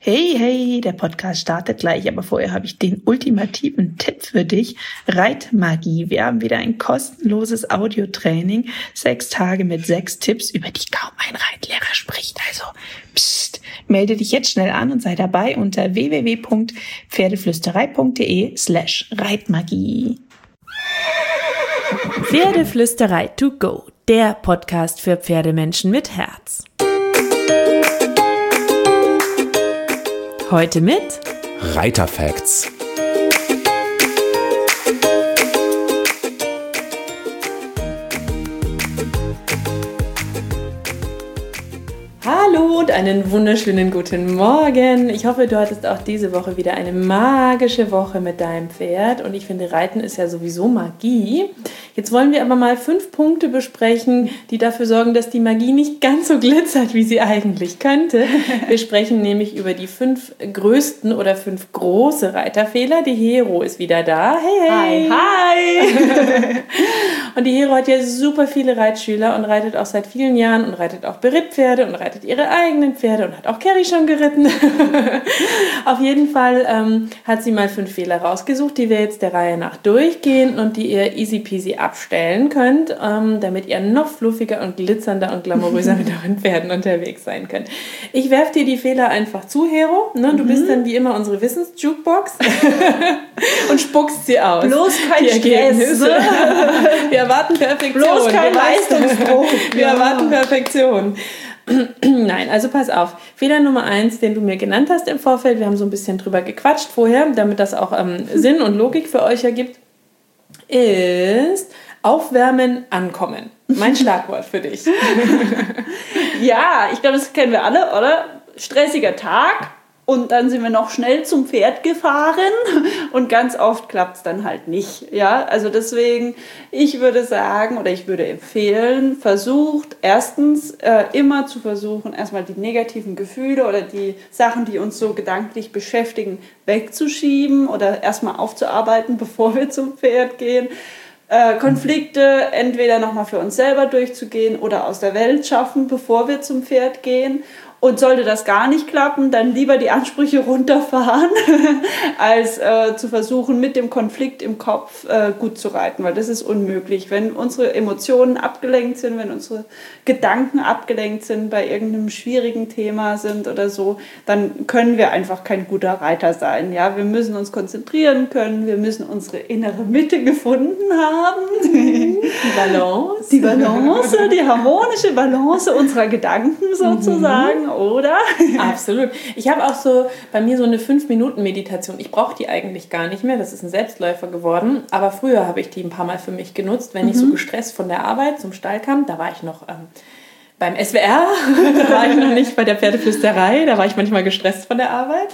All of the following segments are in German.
Hey, hey, der Podcast startet gleich, aber vorher habe ich den ultimativen Tipp für dich. Reitmagie. Wir haben wieder ein kostenloses Audiotraining. 6 Tage mit 6 Tipps, über die kaum ein Reitlehrer spricht. Also, psst, melde dich jetzt schnell an und sei dabei unter www.pferdeflüsterei.de/Reitmagie. Pferdeflüsterei to go, der Podcast für Pferdemenschen mit Herz. Heute mit Reiterfacts. Hallo und einen wunderschönen guten Morgen. Ich hoffe, du hattest auch diese Woche wieder eine magische Woche mit deinem Pferd. Und ich finde, Reiten ist ja sowieso Magie. Jetzt wollen wir aber mal 5 Punkte besprechen, die dafür sorgen, dass die Magie nicht ganz so glitzert, wie sie eigentlich könnte. Wir sprechen nämlich über die 5 größten oder 5 große Reiterfehler. Die Hero ist wieder da. Hey, hey. Hi. Und die Hero hat ja super viele Reitschüler und reitet auch seit vielen Jahren und reitet auch Berittpferde und reitet ihre eigenen Pferde und hat auch Carrie schon geritten. Auf jeden Fall hat sie mal 5 Fehler rausgesucht, die wir jetzt der Reihe nach durchgehen und die ihr easy peasy abstellen könnt, damit ihr noch fluffiger und glitzernder und glamouröser mit euren Pferden unterwegs sein könnt. Ich werfe dir die Fehler einfach zu, Hero. Ne? Du bist dann wie immer unsere Wissens-Jukebox und spuckst sie aus. Bloß kein Stress. Wir erwarten Perfektion. Bloß kein Leistungsdruck. Wir erwarten Perfektion. Nein, also pass auf. Fehler Nummer 1, den du mir genannt hast im Vorfeld, wir haben so ein bisschen drüber gequatscht vorher, damit das auch Sinn und Logik für euch ergibt, ist Aufwärmen, Ankommen. Mein Schlagwort für dich. Ja, ich glaube, das kennen wir alle, oder? Stressiger Tag. Und dann sind wir noch schnell zum Pferd gefahren und ganz oft klappt es dann halt nicht. Ja, also deswegen, ich würde sagen oder ich würde empfehlen, versucht erstens immer zu versuchen, erstmal die negativen Gefühle oder die Sachen, die uns so gedanklich beschäftigen, wegzuschieben oder erstmal aufzuarbeiten, bevor wir zum Pferd gehen. Konflikte entweder nochmal für uns selber durchzugehen oder aus der Welt schaffen, bevor wir zum Pferd gehen. Und sollte das gar nicht klappen, dann lieber die Ansprüche runterfahren, als zu versuchen, mit dem Konflikt im Kopf gut zu reiten, weil das ist unmöglich. Wenn unsere Emotionen abgelenkt sind, wenn unsere Gedanken abgelenkt sind, bei irgendeinem schwierigen Thema sind oder so, dann können wir einfach kein guter Reiter sein. Ja? Wir müssen uns konzentrieren können, wir müssen unsere innere Mitte gefunden haben. Die Balance. Die Balance, die harmonische Balance unserer Gedanken sozusagen. Oder? Absolut. Ich habe auch so bei mir so eine 5-Minuten-Meditation. Ich brauche die eigentlich gar nicht mehr. Das ist ein Selbstläufer geworden. Aber früher habe ich die ein paar Mal für mich genutzt, wenn ich so gestresst von der Arbeit zum Stall kam. Da war ich noch beim SWR. Da war ich noch nicht bei der Pferdeflüsterei. Da war ich manchmal gestresst von der Arbeit.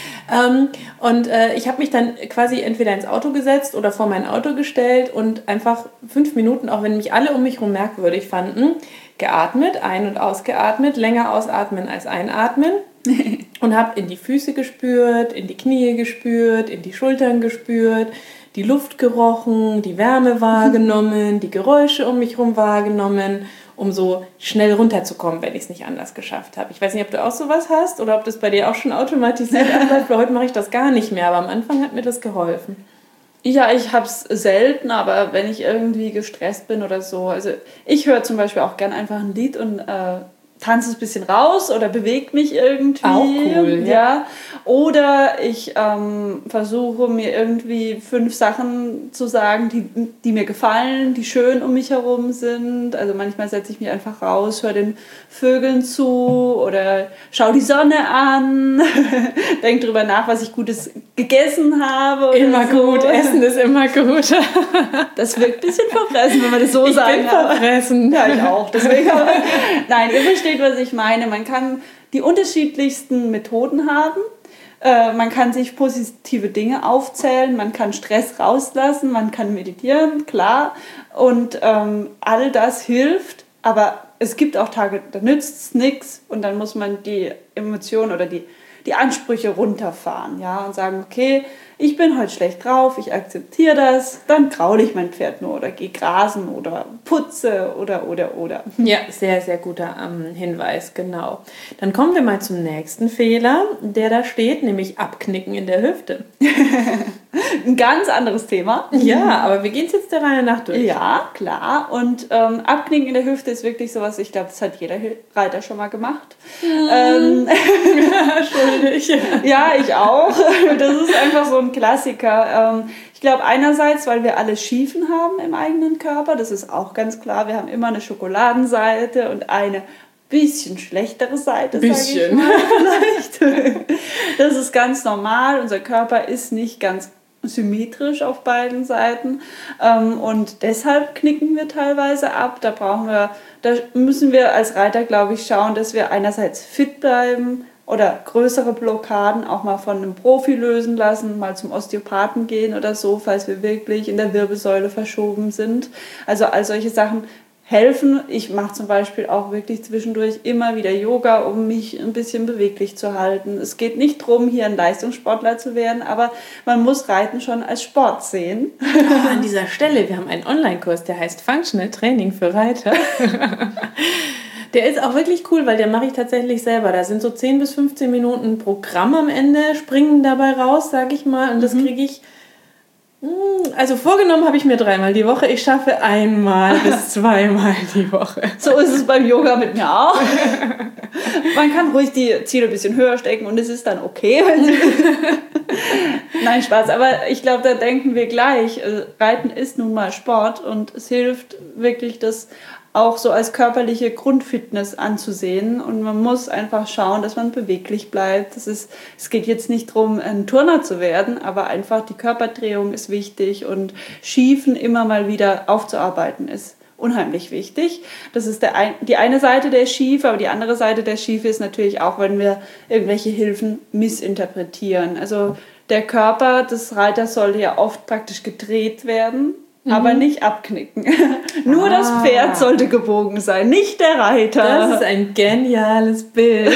Ich habe mich dann quasi entweder ins Auto gesetzt oder vor mein Auto gestellt und einfach 5 Minuten, auch wenn mich alle um mich herum merkwürdig fanden, geatmet, ein- und ausgeatmet, länger ausatmen als einatmen und habe in die Füße gespürt, in die Knie gespürt, in die Schultern gespürt, die Luft gerochen, die Wärme wahrgenommen, die Geräusche um mich herum wahrgenommen, um so schnell runterzukommen, wenn ich es nicht anders geschafft habe. Ich weiß nicht, ob du auch sowas hast oder ob das bei dir auch schon automatisiert abläuft. Heute mache ich das gar nicht mehr, aber am Anfang hat mir das geholfen. Ja, ich habe es selten, aber wenn ich irgendwie gestresst bin oder so, also ich höre zum Beispiel auch gern einfach ein Lied und tanze es ein bisschen raus oder bewege mich irgendwie. Auch cool, ja. Oder ich versuche mir irgendwie 5 Sachen zu sagen, die mir gefallen, die schön um mich herum sind. Also manchmal setze ich mich einfach raus, höre den Vögeln zu oder schaue die Sonne an, denke drüber nach, was ich Gutes gegessen habe. Oder immer so. Gut, Essen ist immer gut. Das wirkt ein bisschen verfressen, wenn man das so sagen kann. Ich bin verfressen. Ja, ich auch. Deswegen, nein, ihr versteht, was ich meine. Man kann die unterschiedlichsten Methoden haben. Man kann sich positive Dinge aufzählen, man kann Stress rauslassen, man kann meditieren, klar. Und all das hilft, aber es gibt auch Tage, da nützt es nichts und dann muss man die Emotionen oder die Ansprüche runterfahren, ja, und sagen, okay, ich bin heute schlecht drauf, ich akzeptiere das, dann kraule ich mein Pferd nur oder gehe grasen oder putze oder. Ja, sehr, sehr guter Hinweis, genau. Dann kommen wir mal zum nächsten Fehler, der da steht, nämlich Abknicken in der Hüfte. Ein ganz anderes Thema. Ja, aber wir gehen es jetzt der Reihe nach durch. Ja, klar. Und Abknicken in der Hüfte ist wirklich sowas, ich glaube, das hat jeder Reiter schon mal gemacht. Schuldig. Ja, ich auch. Das ist einfach so ein Klassiker. Ich glaube einerseits, weil wir alle Schiefen haben im eigenen Körper, das ist auch ganz klar. Wir haben immer eine Schokoladenseite und eine bisschen schlechtere Seite, sage ich mal vielleicht. Das ist ganz normal. Unser Körper ist nicht ganz symmetrisch auf beiden Seiten und deshalb knicken wir teilweise ab. Da müssen wir als Reiter, glaube ich, schauen, dass wir einerseits fit bleiben oder größere Blockaden auch mal von einem Profi lösen lassen, mal zum Osteopathen gehen oder so, falls wir wirklich in der Wirbelsäule verschoben sind. Also all solche Sachen helfen. Ich mache zum Beispiel auch wirklich zwischendurch immer wieder Yoga, um mich ein bisschen beweglich zu halten. Es geht nicht darum, hier ein Leistungssportler zu werden, aber man muss Reiten schon als Sport sehen. Oh, an dieser Stelle, wir haben einen Online-Kurs, der heißt Functional Training für Reiter. Der ist auch wirklich cool, weil den mache ich tatsächlich selber. Da sind so 10 bis 15 Minuten Programm am Ende, springen dabei raus, sage ich mal. Und das kriege ich, also vorgenommen habe ich mir 3-mal die Woche. Ich schaffe 1-mal bis 2-mal die Woche. So ist es beim Yoga mit mir auch. Man kann ruhig die Ziele ein bisschen höher stecken und es ist dann okay. Nein, Spaß. Aber ich glaube, da denken wir gleich. Reiten ist nun mal Sport und es hilft wirklich, das auch so als körperliche Grundfitness anzusehen. Und man muss einfach schauen, dass man beweglich bleibt. Es geht jetzt nicht darum, ein Turner zu werden, aber einfach die Körperdrehung ist wichtig und Schiefen immer mal wieder aufzuarbeiten ist unheimlich wichtig. Das ist die eine Seite der Schiefe, aber die andere Seite der Schiefe ist natürlich auch, wenn wir irgendwelche Hilfen missinterpretieren. Also der Körper des Reiters sollte ja oft praktisch gedreht werden, aber nicht abknicken. Nur das Pferd sollte gebogen sein, nicht der Reiter. Das ist ein geniales Bild.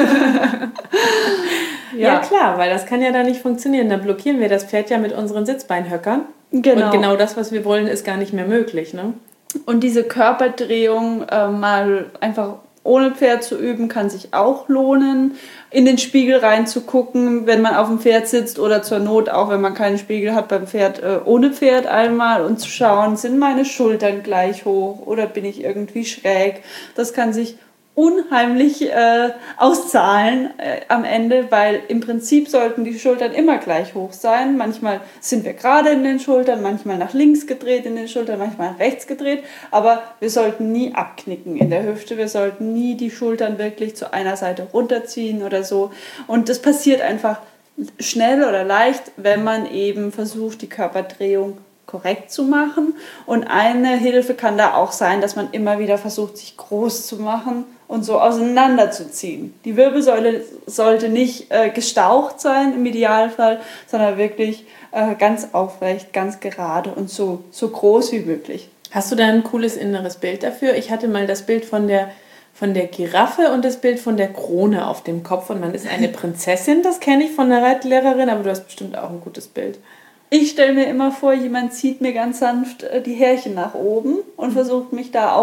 Ja klar, weil das kann ja da nicht funktionieren. Dann blockieren wir das Pferd ja mit unseren Sitzbeinhöckern. Genau. Und genau das, was wir wollen, ist gar nicht mehr möglich, ne? Und diese Körperdrehung mal einfach ohne Pferd zu üben, kann sich auch lohnen. In den Spiegel reinzugucken, wenn man auf dem Pferd sitzt oder zur Not auch, wenn man keinen Spiegel hat beim Pferd, ohne Pferd einmal und zu schauen, sind meine Schultern gleich hoch oder bin ich irgendwie schräg. Das kann sich unheimlich auszahlen am Ende, weil im Prinzip sollten die Schultern immer gleich hoch sein. Manchmal sind wir gerade in den Schultern, manchmal nach links gedreht in den Schultern, manchmal nach rechts gedreht, aber wir sollten nie abknicken in der Hüfte, wir sollten nie die Schultern wirklich zu einer Seite runterziehen oder so. Und das passiert einfach schnell oder leicht, wenn man eben versucht, die Körperdrehung korrekt zu machen. Und eine Hilfe kann da auch sein, dass man immer wieder versucht, sich groß zu machen und so auseinanderzuziehen. Die Wirbelsäule sollte nicht gestaucht sein im Idealfall, sondern wirklich ganz aufrecht, ganz gerade und so groß wie möglich. Hast du da ein cooles inneres Bild dafür? Ich hatte mal das Bild von der Giraffe und das Bild von der Krone auf dem Kopf und man ist eine Prinzessin, das kenne ich von der Reitlehrerin, aber du hast bestimmt auch ein gutes Bild. Ich stelle mir immer vor, jemand zieht mir ganz sanft die Härchen nach oben und versucht mich da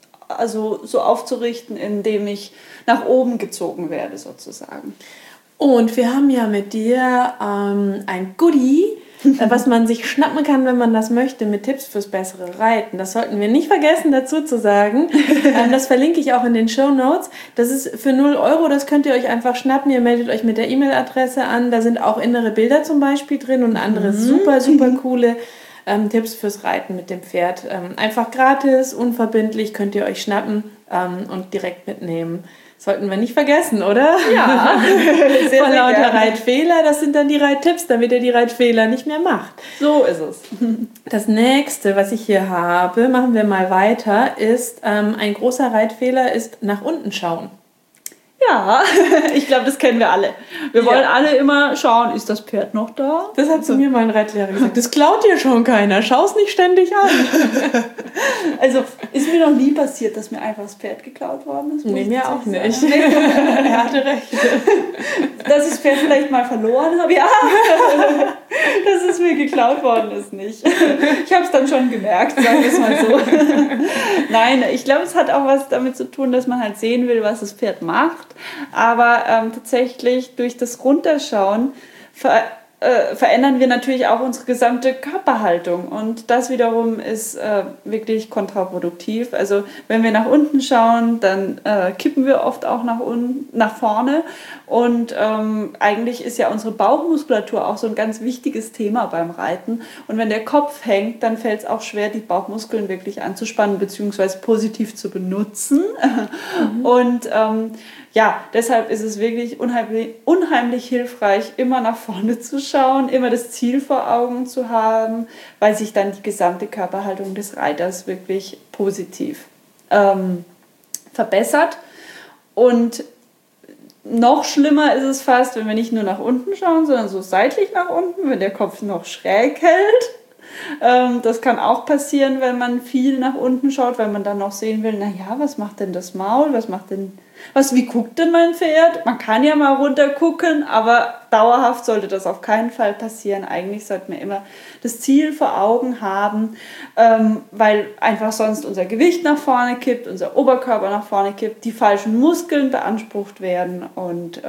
so aufzurichten, indem ich nach oben gezogen werde sozusagen. Und wir haben ja mit dir ein Goodie, was man sich schnappen kann, wenn man das möchte, mit Tipps fürs bessere Reiten. Das sollten wir nicht vergessen dazu zu sagen. Das verlinke ich auch in den Shownotes. Das ist für 0 €, das könnt ihr euch einfach schnappen. Ihr meldet euch mit der E-Mail-Adresse an. Da sind auch innere Bilder zum Beispiel drin und andere super, super coole Tipps fürs Reiten mit dem Pferd. Einfach gratis, unverbindlich, könnt ihr euch schnappen und direkt mitnehmen. Sollten wir nicht vergessen, oder? Ja, sehr, vor lauter Reitfehler, das sind dann die Reittipps, damit ihr die Reitfehler nicht mehr macht. So ist es. Das nächste, was ich hier habe, machen wir mal weiter, ist ein großer Reitfehler ist nach unten schauen. Ja, ich glaube, das kennen wir alle. Wir wollen alle immer schauen, ist das Pferd noch da? Das hat zu mir mein Reitlehrer gesagt. Das klaut dir schon keiner. Schau es nicht ständig an. Also ist mir noch nie passiert, dass mir einfach das Pferd geklaut worden ist. Nee, mir auch nicht. Er hatte recht. Dass ich das Pferd vielleicht mal verloren habe, ja. Dass es mir geklaut worden ist, nicht. Ich habe es dann schon gemerkt, sagen wir es mal so. Nein, ich glaube, es hat auch was damit zu tun, dass man halt sehen will, was das Pferd macht. Aber tatsächlich durch das Runterschauen verändern wir natürlich auch unsere gesamte Körperhaltung. Und das wiederum ist wirklich kontraproduktiv. Also wenn wir nach unten schauen, dann kippen wir oft auch nach vorne. Und eigentlich ist ja unsere Bauchmuskulatur auch so ein ganz wichtiges Thema beim Reiten. Und wenn der Kopf hängt, dann fällt es auch schwer, die Bauchmuskeln wirklich anzuspannen bzw. positiv zu benutzen. Und ja, deshalb ist es wirklich unheimlich hilfreich, immer nach vorne zu schauen, immer das Ziel vor Augen zu haben, weil sich dann die gesamte Körperhaltung des Reiters wirklich positiv verbessert. Und noch schlimmer ist es fast, wenn wir nicht nur nach unten schauen, sondern so seitlich nach unten, wenn der Kopf noch schräg hält. Das kann auch passieren, wenn man viel nach unten schaut, weil man dann noch sehen will, naja, was macht denn das Maul, wie guckt denn mein Pferd? Man kann ja mal runter gucken, aber dauerhaft sollte das auf keinen Fall passieren. Eigentlich sollten wir immer das Ziel vor Augen haben, weil einfach sonst unser Gewicht nach vorne kippt, unser Oberkörper nach vorne kippt, die falschen Muskeln beansprucht werden und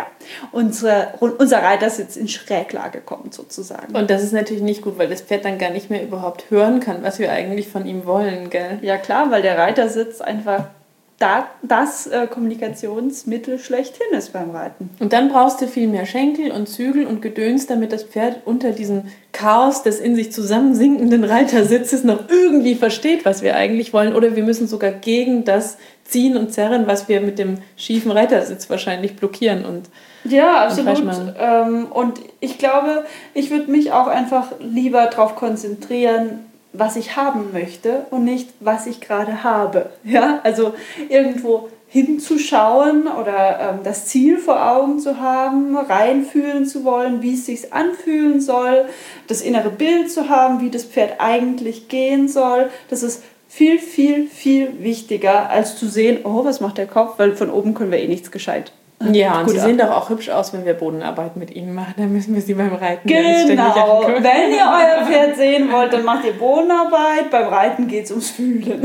unser Reitersitz in Schräglage kommt sozusagen. Und das ist natürlich nicht gut, weil das Pferd dann gar nicht mehr überhaupt hören kann, was wir eigentlich von ihm wollen, gell? Ja klar, weil der Reitersitz einfach das Kommunikationsmittel schlechthin ist beim Reiten. Und dann brauchst du viel mehr Schenkel und Zügel und Gedöns, damit das Pferd unter diesem Chaos des in sich zusammensinkenden Reitersitzes noch irgendwie versteht, was wir eigentlich wollen. Oder wir müssen sogar gegen das ziehen und zerren, was wir mit dem schiefen Reitersitz wahrscheinlich blockieren. Ja, absolut. Und ich glaube, ich würde mich auch einfach lieber darauf konzentrieren, was ich haben möchte und nicht, was ich gerade habe. Ja? Also irgendwo hinzuschauen oder das Ziel vor Augen zu haben, reinfühlen zu wollen, wie es sich anfühlen soll, das innere Bild zu haben, wie das Pferd eigentlich gehen soll. Das ist viel, viel, viel wichtiger, als zu sehen, oh, was macht der Kopf, weil von oben können wir eh nichts gescheit. Ja, und sie sehen doch auch hübsch aus, wenn wir Bodenarbeit mit ihnen machen. Dann müssen wir sie beim Reiten genau. Wenn ihr euer Pferd sehen wollt, dann macht ihr Bodenarbeit. Beim Reiten geht es ums Fühlen.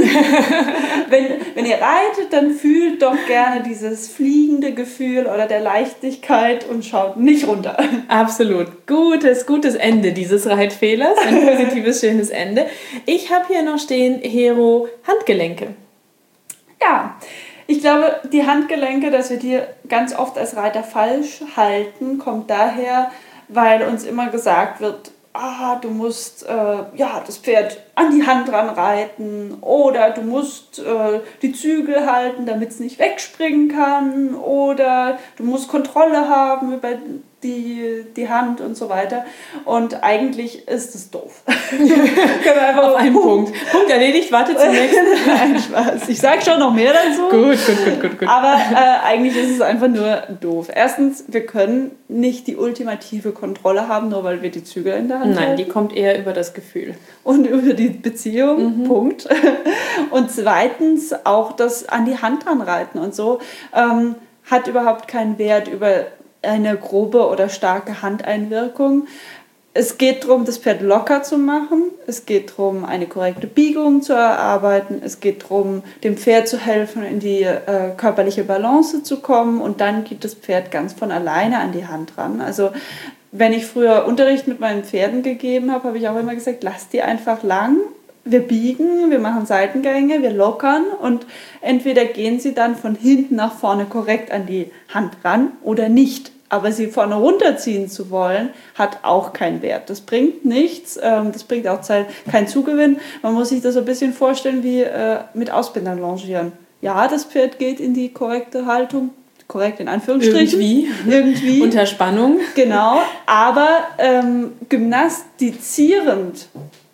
wenn ihr reitet, dann fühlt doch gerne dieses fliegende Gefühl oder der Leichtigkeit und schaut nicht runter. Absolut. Gutes Ende dieses Reitfehlers. Ein positives, schönes Ende. Ich habe hier noch stehen, Hero, Handgelenke. Ja. Ich glaube, die Handgelenke, dass wir die ganz oft als Reiter falsch halten, kommt daher, weil uns immer gesagt wird, du musst das Pferd an die Hand ranreiten oder du musst die Zügel halten, damit es nicht wegspringen kann oder du musst Kontrolle haben über die Hand und so weiter. Und eigentlich ist es doof. Können wir einfach auf einen Punkt. Punkt erledigt, warte zum nächsten. Nein, Spaß. Ich sage schon noch mehr dazu. Gut. Aber eigentlich ist es einfach nur doof. Erstens, wir können nicht die ultimative Kontrolle haben, nur weil wir die Zügel in der Hand haben. Nein, die kommt eher über das Gefühl. Und über die Beziehung, Punkt. Und zweitens auch das an die Hand ranreiten und so hat überhaupt keinen Wert über eine grobe oder starke Handeinwirkung. Es geht darum, das Pferd locker zu machen. Es geht darum, eine korrekte Biegung zu erarbeiten. Es geht darum, dem Pferd zu helfen, in die körperliche Balance zu kommen. Und dann geht das Pferd ganz von alleine an die Hand ran. Also wenn ich früher Unterricht mit meinen Pferden gegeben habe, habe ich auch immer gesagt, lass die einfach lang. Wir biegen, wir machen Seitengänge, wir lockern und entweder gehen sie dann von hinten nach vorne korrekt an die Hand ran oder nicht. Aber sie vorne runterziehen zu wollen, hat auch keinen Wert. Das bringt nichts, das bringt auch keinen Zugewinn. Man muss sich das so ein bisschen vorstellen wie mit Ausbindern longieren. Ja, das Pferd geht in die korrekte Haltung, korrekt in Anführungsstrichen. Irgendwie. Unter Spannung. Genau, aber gymnastizierend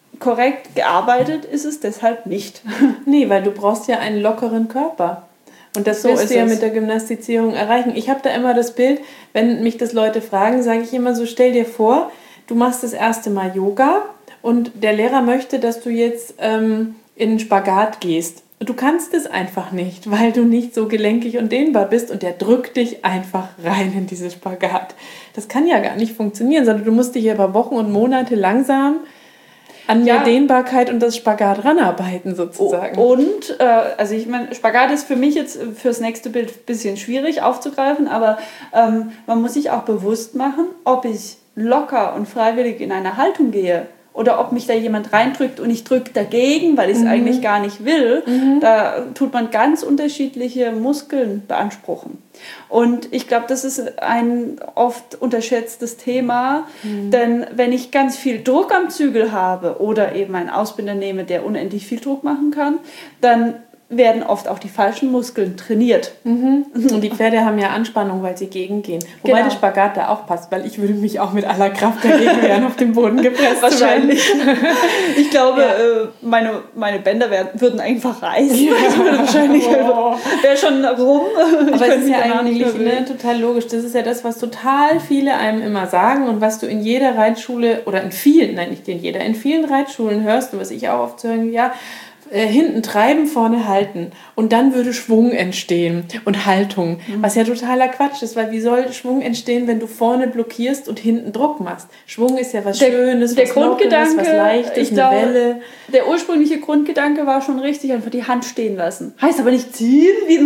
korrekt gearbeitet ist es deshalb nicht. Nee, weil du brauchst ja einen lockeren Körper. Und das So willst ist du ja es. mit der Gymnastizierung erreichen. Ich habe da immer das Bild, wenn mich das Leute fragen, sage ich immer so, stell dir vor, du machst das erste Mal Yoga und der Lehrer möchte, dass du jetzt in den Spagat gehst. Du kannst es einfach nicht, weil du nicht so gelenkig und dehnbar bist und der drückt dich einfach rein in diese Spagat. Das kann ja gar nicht funktionieren, sondern du musst dich über Wochen und Monate langsam an der Dehnbarkeit und das Spagat ranarbeiten sozusagen. Und, also ich meine, Spagat ist für mich jetzt fürs nächste Bild ein bisschen schwierig aufzugreifen, aber man muss sich auch bewusst machen, ob ich locker und freiwillig in eine Haltung gehe oder ob mich da jemand reindrückt und ich drücke dagegen, weil ich es eigentlich gar nicht will. Da tut man ganz unterschiedliche Muskeln beanspruchen. Und ich glaube, das ist ein oft unterschätztes Thema, denn wenn ich ganz viel Druck am Zügel habe oder eben einen Ausbinder nehme, der unendlich viel Druck machen kann, dann werden oft auch die falschen Muskeln trainiert. Und die Pferde haben ja Anspannung, weil sie gegengehen. Wobei Genau. der Spagat da auch passt, weil ich würde mich auch mit aller Kraft dagegen wehren, auf den Boden gepresst Wahrscheinlich. zu werden. Ich glaube, meine Bänder würden einfach reißen. Ich würde wahrscheinlich wäre schon rum. Aber es ist ja eigentlich total logisch. Das ist ja das, was total viele einem immer sagen und was du in jeder Reitschule oder in vielen, nein, nicht in jeder, in vielen Reitschulen hörst und was ich auch oft höre, ja, hinten treiben, vorne halten. Und dann würde Schwung entstehen und Haltung. Was ja totaler Quatsch ist, weil wie soll Schwung entstehen, wenn du vorne blockierst und hinten Druck machst? Schwung ist ja was Schönes, was Lockeres, was Leichtes, eine Welle. Der ursprüngliche Grundgedanke war schon richtig, einfach die Hand stehen lassen. Heißt aber nicht ziehen wie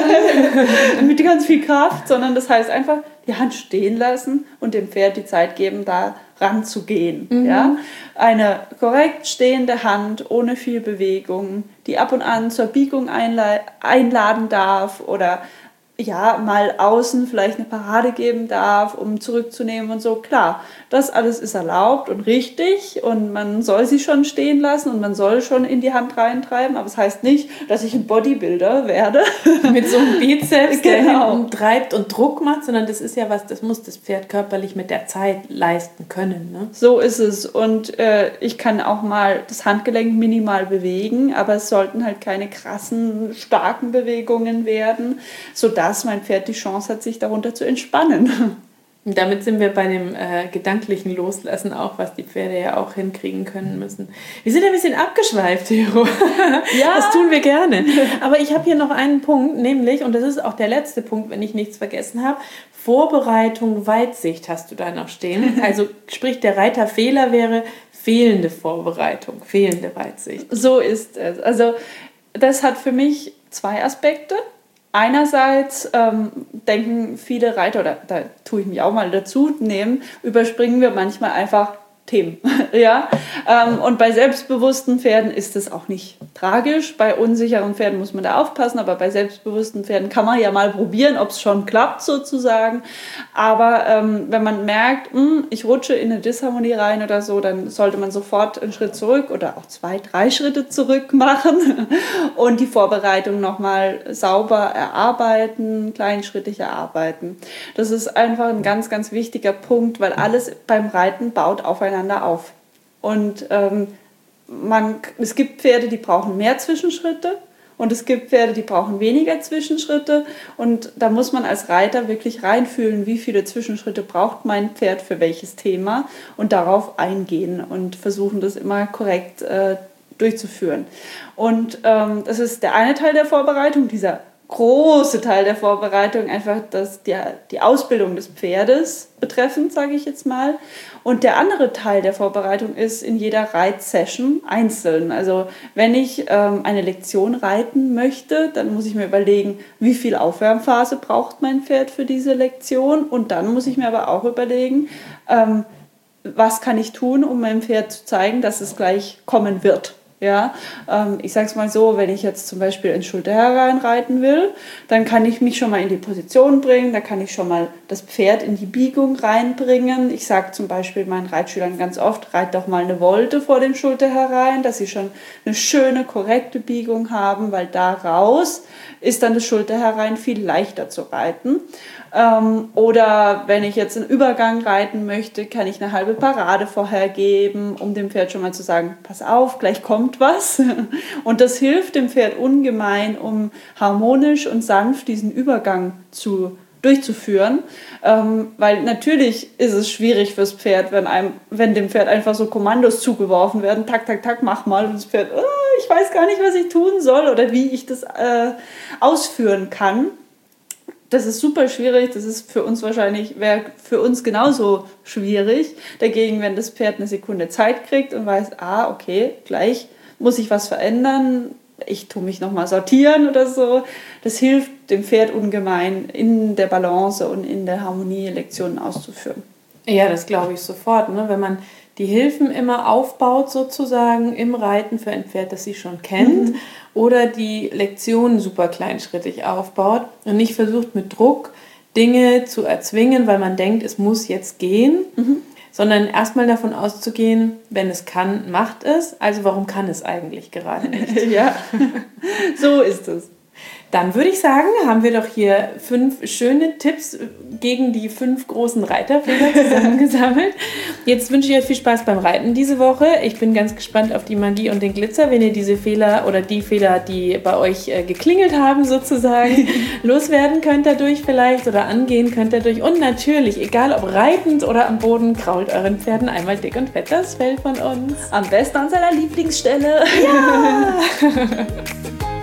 mit ganz viel Kraft, sondern das heißt einfach die Hand stehen lassen und dem Pferd die Zeit geben, da ranzugehen. Ja? Eine korrekt stehende Hand ohne viel Bewegung, die ab und an zur Biegung einladen darf oder ja, mal außen vielleicht eine Parade geben darf, um zurückzunehmen und so. Klar, das alles ist erlaubt und richtig und man soll sie schon stehen lassen und man soll schon in die Hand reintreiben, aber es heißt nicht, dass ich ein Bodybuilder werde. Mit so einem Bizeps, der Genau. hinten treibt und Druck macht, sondern das ist ja was, das muss das Pferd körperlich mit der Zeit leisten können. Ne? So ist es und ich kann auch mal das Handgelenk minimal bewegen, aber es sollten halt keine krassen, starken Bewegungen werden, sodass mein Pferd die Chance hat, sich darunter zu entspannen. Und damit sind wir bei dem gedanklichen Loslassen auch, was die Pferde ja auch hinkriegen können müssen. Wir sind ein bisschen abgeschweift, Hero. Ja. Das tun wir gerne. Aber ich habe hier noch einen Punkt, nämlich, und das ist auch der letzte Punkt, wenn ich nichts vergessen habe, Vorbereitung, Weitsicht hast du da noch stehen. Also sprich, der Reiterfehler wäre fehlende Vorbereitung, fehlende Weitsicht. So ist es. Also das hat für mich zwei Aspekte. Einerseits denken viele Reiter, oder da tue ich mich auch mal dazu nehmen, überspringen wir manchmal einfach Themen. Ja? Und bei selbstbewussten Pferden ist das auch nicht tragisch. Bei unsicheren Pferden muss man da aufpassen, aber bei selbstbewussten Pferden kann man ja mal probieren, ob es schon klappt sozusagen. Aber wenn man merkt, ich rutsche in eine Disharmonie rein oder so, dann sollte man sofort einen Schritt zurück oder auch 2, 3 Schritte zurück machen und die Vorbereitung nochmal sauber erarbeiten, kleinschrittig erarbeiten. Das ist einfach ein ganz, ganz wichtiger Punkt, weil alles beim Reiten baut aufeinander auf. Und es gibt Pferde, die brauchen mehr Zwischenschritte und es gibt Pferde, die brauchen weniger Zwischenschritte und da muss man als Reiter wirklich reinfühlen, wie viele Zwischenschritte braucht mein Pferd für welches Thema und darauf eingehen und versuchen, das immer korrekt durchzuführen. Und das ist der eine Teil der Vorbereitung, dieser große Teil der Vorbereitung, einfach die Ausbildung des Pferdes betreffend, sage ich jetzt mal. Und der andere Teil der Vorbereitung ist in jeder Reitsession einzeln. Also wenn ich eine Lektion reiten möchte, dann muss ich mir überlegen, wie viel Aufwärmphase braucht mein Pferd für diese Lektion. Und dann muss ich mir aber auch überlegen, was kann ich tun, um meinem Pferd zu zeigen, dass es gleich kommen wird. Ja, ich sage es mal so, wenn ich jetzt zum Beispiel ins Schulter hereinreiten will, dann kann ich mich schon mal in die Position bringen, da kann ich schon mal das Pferd in die Biegung reinbringen. Ich sage zum Beispiel meinen Reitschülern ganz oft, reit doch mal eine Volte vor dem Schulter herein, dass sie schon eine schöne, korrekte Biegung haben, weil daraus ist dann das Schulter herein viel leichter zu reiten. Oder wenn ich jetzt einen Übergang reiten möchte, kann ich eine halbe Parade vorher geben, um dem Pferd schon mal zu sagen, pass auf, gleich kommt was. Und das hilft dem Pferd ungemein, um harmonisch und sanft diesen Übergang durchzuführen. Weil natürlich ist es schwierig fürs Pferd, wenn dem Pferd einfach so Kommandos zugeworfen werden, tak, tak, tak, mach mal. Und das Pferd, ich weiß gar nicht, was ich tun soll oder wie ich das ausführen kann. Das ist super schwierig, das ist für uns wäre für uns genauso schwierig. Dagegen, wenn das Pferd eine Sekunde Zeit kriegt und weiß, okay, gleich muss ich was verändern, ich tue mich nochmal sortieren oder so, das hilft dem Pferd ungemein, in der Balance und in der Harmonie Lektionen auszuführen. Ja, das glaube ich sofort, ne? Wenn man die Hilfen immer aufbaut sozusagen im Reiten für ein Pferd, das sie schon kennt, oder die Lektionen super kleinschrittig aufbaut und nicht versucht mit Druck Dinge zu erzwingen, weil man denkt, es muss jetzt gehen, sondern erstmal davon auszugehen, wenn es kann, macht es. Also warum kann es eigentlich gerade nicht? Ja, so ist es. Dann würde ich sagen, haben wir doch hier 5 schöne Tipps gegen die 5 großen Reiterfehler zusammengesammelt. Jetzt wünsche ich euch viel Spaß beim Reiten diese Woche. Ich bin ganz gespannt auf die Magie und den Glitzer, wenn ihr diese Fehler oder die Fehler, die bei euch geklingelt haben sozusagen, loswerden könnt dadurch vielleicht oder angehen könnt dadurch. Und natürlich, egal ob reitend oder am Boden, krault euren Pferden einmal dick und fett das Fell von uns. Am besten an seiner Lieblingsstelle. Ja!